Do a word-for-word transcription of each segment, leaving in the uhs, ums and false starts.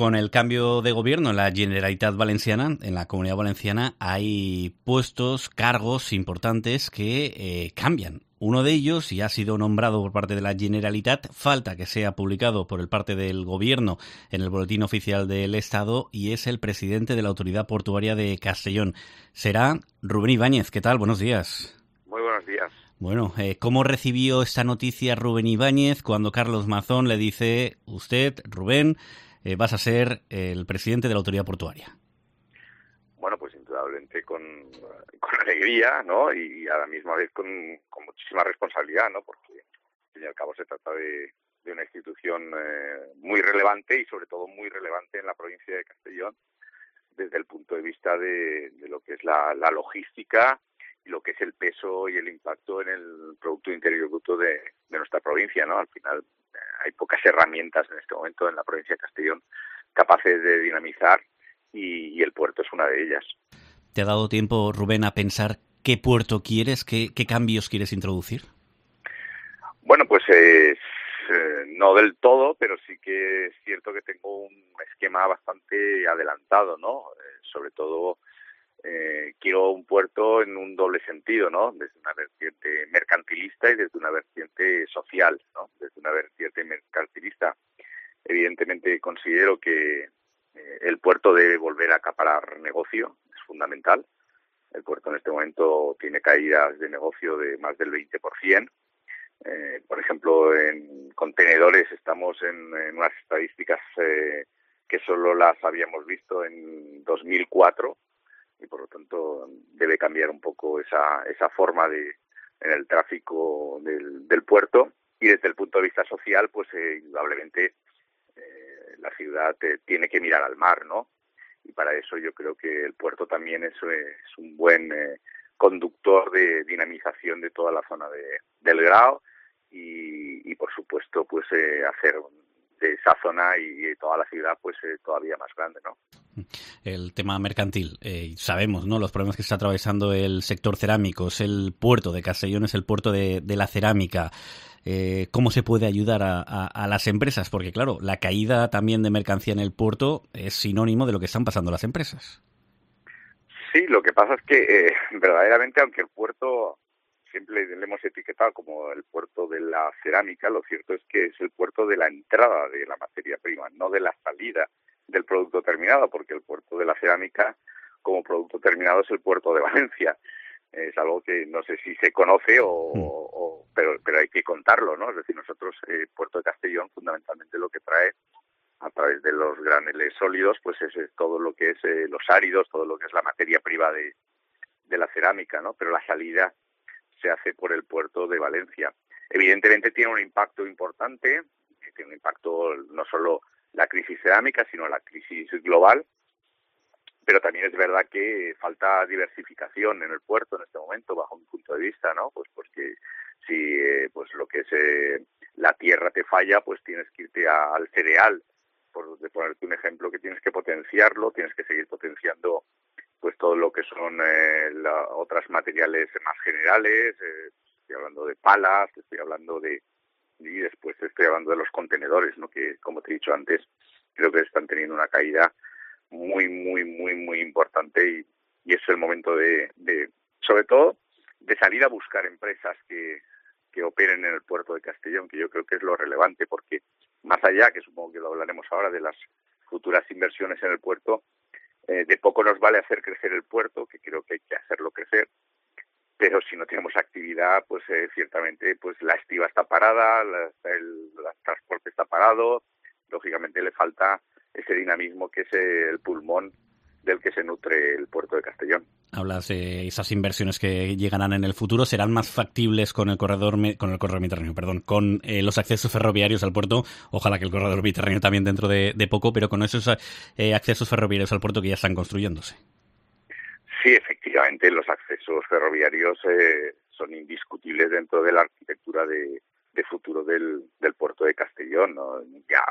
con el cambio de gobierno en la Generalitat Valenciana, en la Comunidad Valenciana, hay puestos, cargos importantes que eh, cambian. Uno de ellos ya ha sido nombrado por parte de la Generalitat, falta que sea publicado por el parte del Gobierno en el Boletín Oficial del Estado, y es el presidente de la Autoridad Portuaria de Castellón. Será Rubén Ibáñez. ¿Qué tal? Buenos días. Muy buenos días. Bueno, eh, ¿cómo recibió esta noticia Rubén Ibáñez cuando Carlos Mazón le dice, usted, Rubén, eh, vas a ser el presidente de la Autoridad Portuaria? Bueno, pues indudablemente con, con alegría, ¿no? Y a la misma vez con, con muchísima responsabilidad, ¿no? Porque al fin y al cabo se trata de, de una institución eh, muy relevante y sobre todo muy relevante en la provincia de Castellón desde el punto de vista de, de lo que es la, la logística y lo que es el peso y el impacto en el Producto Interior Bruto de, de nuestra provincia, ¿no? Al final eh, hay pocas herramientas en este momento en la provincia de Castellón capaces de dinamizar y, y el puerto es una de ellas. ¿Te ha dado tiempo, Rubén, a pensar qué puerto quieres, qué, qué cambios quieres introducir? Bueno, pues eh, eh, no del todo, pero sí que es cierto que tengo un esquema bastante adelantado, ¿no? Eh, sobre todo Eh, quiero un puerto en un doble sentido, ¿no? Desde una vertiente mercantilista y desde una vertiente social, ¿no? Desde una vertiente mercantilista, evidentemente considero que eh, el puerto debe volver a acaparar negocio, es fundamental. El puerto en este momento tiene caídas de negocio de más del veinte por ciento. Eh, por ejemplo, en contenedores estamos en, en unas estadísticas eh, que solo las habíamos visto en dos mil cuatro, y por lo tanto debe cambiar un poco esa esa forma de en el tráfico del, del puerto. Y desde el punto de vista social, pues eh, indudablemente eh, la ciudad eh, tiene que mirar al mar, ¿no? Y para eso yo creo que el puerto también es, es un buen eh, conductor de dinamización de toda la zona de, del Grao y, y por supuesto pues eh, hacer de esa zona y de toda la ciudad pues eh, todavía más grande, ¿no? El tema mercantil, eh, sabemos, ¿no?, los problemas que está atravesando el sector cerámico. Es el puerto de Castellón, es el puerto de, de la cerámica. Eh, ¿Cómo se puede ayudar a, a, a las empresas? Porque, claro, la caída también de mercancía en el puerto es sinónimo de lo que están pasando las empresas. Sí, lo que pasa es que eh, verdaderamente, aunque el puerto siempre le hemos etiquetado como el puerto de la cerámica, lo cierto es que es el puerto de la entrada de la materia prima, no de la salida del producto terminado, porque el puerto de la cerámica como producto terminado es el puerto de Valencia. Es algo que no sé si se conoce o, o pero pero hay que contarlo, ¿no? Es decir, nosotros el eh, puerto de Castellón fundamentalmente lo que trae a través de los graneles sólidos pues es, es todo lo que es eh, los áridos, todo lo que es la materia prima de de la cerámica, ¿no? Pero la salida se hace por el puerto de Valencia. Evidentemente tiene un impacto importante, tiene un impacto no solo la crisis cerámica, sino la crisis global, pero también es verdad que falta diversificación en el puerto en este momento, bajo mi punto de vista, ¿no? Pues porque si eh, pues lo que es eh, la tierra te falla, pues tienes que irte a, al cereal, por de ponerte un ejemplo, que tienes que potenciarlo, tienes que seguir potenciando pues todo lo que son eh, la, otros materiales más generales, eh, estoy hablando de palas, estoy hablando de y después estoy hablando de los contenedores, ¿no? Que, como te he dicho antes, creo que están teniendo una caída muy, muy, muy, muy importante y, y es el momento de, de, sobre todo, de salir a buscar empresas que, que operen en el puerto de Castellón, que yo creo que es lo relevante, porque más allá, que supongo que lo hablaremos ahora, de las futuras inversiones en el puerto, eh, de poco nos vale hacer crecer el puerto, que creo que hay que hacerlo crecer, pero si no tenemos actividad, pues eh, ciertamente pues la estiva está parada, la, el, el transporte está parado, lógicamente le falta ese dinamismo que es el pulmón del que se nutre el puerto de Castellón. Hablas de esas inversiones que llegarán en el futuro, serán más factibles con el corredor con el corredor mediterráneo, perdón, con eh, los accesos ferroviarios al puerto. Ojalá que el corredor mediterráneo también dentro de, de poco, pero con esos eh, accesos ferroviarios al puerto que ya están construyéndose. Sí, efectivamente, los accesos ferroviarios eh, son indiscutibles dentro de la arquitectura de, de futuro del, del puerto de Castellón, ¿no? Ya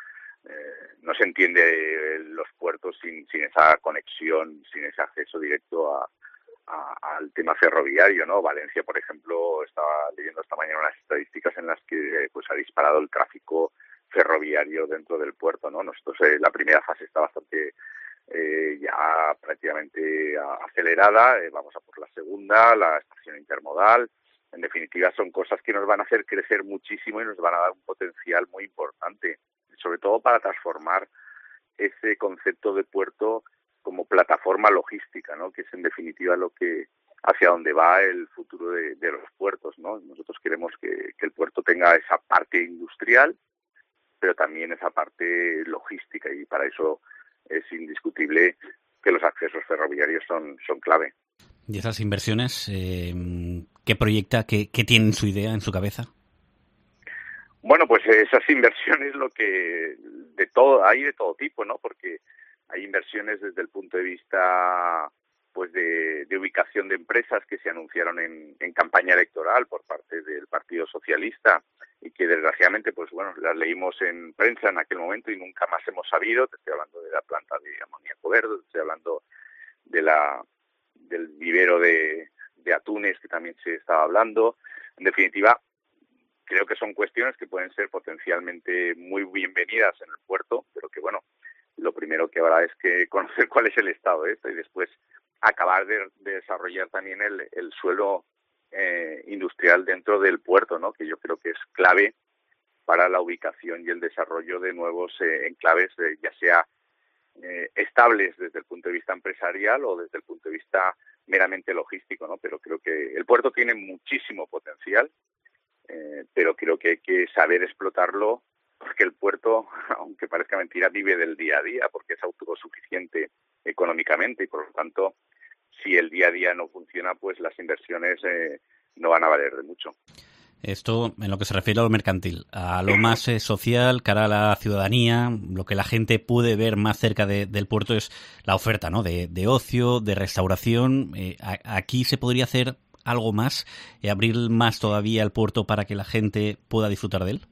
eh, no se entiende los puertos sin, sin esa conexión, sin ese acceso directo a, a, al tema ferroviario, ¿no? Valencia, por ejemplo, estaba leyendo esta mañana unas estadísticas en las que eh, pues ha disparado el tráfico ferroviario dentro del puerto, ¿no? Nosotros eh, la primera fase está bastante eh, ya prácticamente acelerada, eh, vamos a por la segunda, la estación intermodal. En definitiva, son cosas que nos van a hacer crecer muchísimo y nos van a dar un potencial muy importante, sobre todo para transformar ese concepto de puerto como plataforma logística, ¿no? Que es en definitiva lo que hacia donde va el futuro de, de los puertos, ¿no? Nosotros queremos que, que el puerto tenga esa parte industrial, pero también esa parte logística, y para eso es indiscutible que los accesos ferroviarios son, son clave. ¿Y esas inversiones, eh, qué proyecta, qué, qué tienen su idea en su cabeza? Bueno, pues esas inversiones, lo que de todo, hay de todo tipo, ¿no? Porque hay inversiones desde el punto de vista pues de, de ubicación de empresas que se anunciaron en, en campaña electoral por parte del Partido Socialista y que desgraciadamente, pues bueno, las leímos en prensa en aquel momento y nunca más hemos sabido. Te estoy hablando de la planta de amoníaco verde, te estoy hablando de la del vivero de, de atunes que también se estaba hablando. En definitiva, creo que son cuestiones que pueden ser potencialmente muy bienvenidas en el puerto, pero que bueno, lo primero que habrá es que conocer cuál es el estado de esto y después acabar de, de desarrollar también el, el suelo eh, industrial dentro del puerto, ¿no? Que yo creo que es clave para la ubicación y el desarrollo de nuevos eh, enclaves, eh, ya sea eh, estables desde el punto de vista empresarial o desde el punto de vista meramente logístico, ¿no? Pero creo que el puerto tiene muchísimo potencial, eh, pero creo que hay que saber explotarlo, porque el puerto, aunque parezca mentira, vive del día a día, porque es autosuficiente económicamente y por lo tanto, si el día a día no funciona, pues las inversiones eh, no van a valer de mucho. Esto en lo que se refiere a lo mercantil, a lo más eh, social, cara a la ciudadanía, lo que la gente puede ver más cerca de, del puerto es la oferta, ¿no? De, de ocio, de restauración. Eh, a, aquí se podría hacer algo más, eh, abrir más todavía el puerto para que la gente pueda disfrutar de él.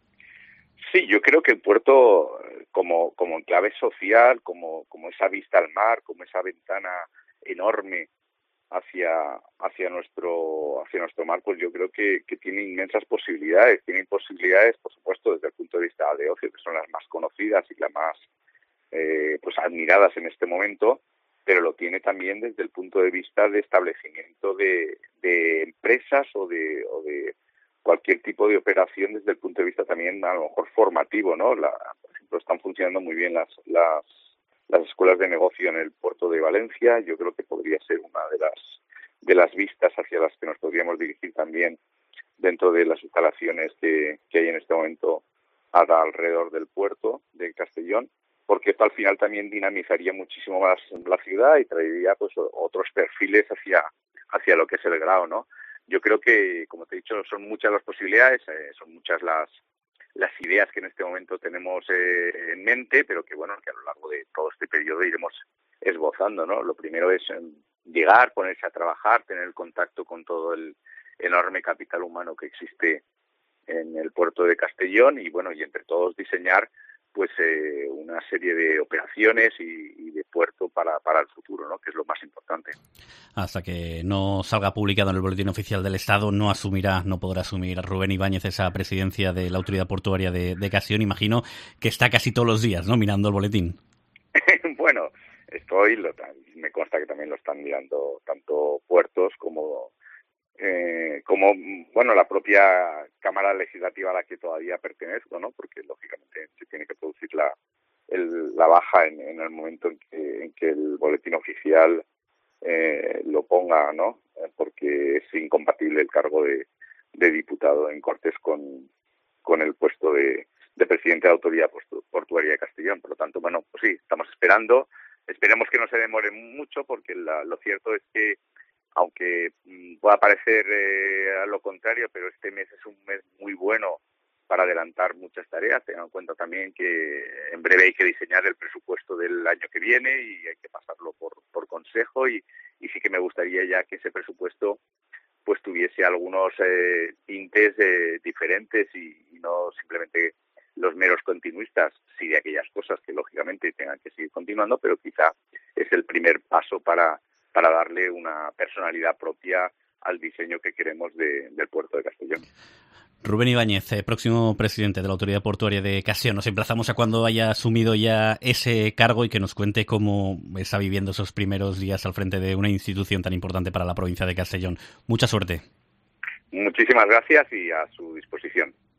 Sí, yo creo que el puerto, como, como enclave social, como, como esa vista al mar, como esa ventana enorme hacia hacia nuestro hacia nuestro mar, pues yo creo que, que tiene inmensas posibilidades. Tiene posibilidades, por supuesto, desde el punto de vista de ocio, que son las más conocidas y las más eh, pues admiradas en este momento, pero lo tiene también desde el punto de vista de establecimiento de, de empresas o de, o de cualquier tipo de operación desde el punto de vista también a lo mejor formativo, ¿no? La, por ejemplo, están funcionando muy bien las, las las escuelas de negocio en el puerto de Valencia. Yo creo que podría ser una de las de las vistas hacia las que nos podríamos dirigir también dentro de las instalaciones que, que hay en este momento alrededor del puerto de Castellón, porque esto al final también dinamizaría muchísimo más la ciudad y traería pues otros perfiles hacia hacia lo que es el grao, ¿no? Yo creo que, como te he dicho, son muchas las posibilidades, eh, son muchas las las ideas que en este momento tenemos eh, en mente, pero que bueno, que a lo largo de todo este periodo iremos esbozando, ¿no? Lo primero es eh, llegar, ponerse a trabajar, tener el contacto con todo el enorme capital humano que existe en el puerto de Castellón y bueno, y entre todos diseñar pues eh, una serie de operaciones y, y de puerto para, para el futuro, ¿no? Que es lo más importante. Hasta que no salga publicado en el Boletín Oficial del Estado, no asumirá, no podrá asumir Rubén Ibáñez esa presidencia de la Autoridad Portuaria de, de Castellón. Imagino que está casi todos los días, ¿no?, mirando el boletín. Bueno, estoy, lo, me consta que también lo están mirando tanto puertos como Eh, como, bueno, la propia Cámara Legislativa a la que todavía pertenezco, ¿no? Porque, lógicamente, se tiene que producir la, el, la baja en, en el momento en que, en que el boletín oficial eh, lo ponga, ¿no? Porque es incompatible el cargo de, de diputado en Cortes con, con el puesto de, de presidente de la Autoridad Portuaria de Castellón. Por lo tanto, bueno, pues sí, estamos esperando. Esperemos que no se demore mucho, porque la, lo cierto es que aunque pueda parecer eh, a lo contrario, pero este mes es un mes muy bueno para adelantar muchas tareas. Tengan en cuenta también que en breve hay que diseñar el presupuesto del año que viene y hay que pasarlo por, por consejo y, y sí que me gustaría ya que ese presupuesto pues tuviese algunos eh, tintes eh, diferentes y, y no simplemente los meros continuistas, sí, de aquellas cosas que lógicamente tengan que seguir continuando, pero quizá es el primer paso para para darle una personalidad propia al diseño que queremos de, del puerto de Castellón. Rubén Ibáñez, eh, próximo presidente de la Autoridad Portuaria de Castellón. Nos emplazamos a cuando haya asumido ya ese cargo y que nos cuente cómo está viviendo esos primeros días al frente de una institución tan importante para la provincia de Castellón. Mucha suerte. Muchísimas gracias y a su disposición.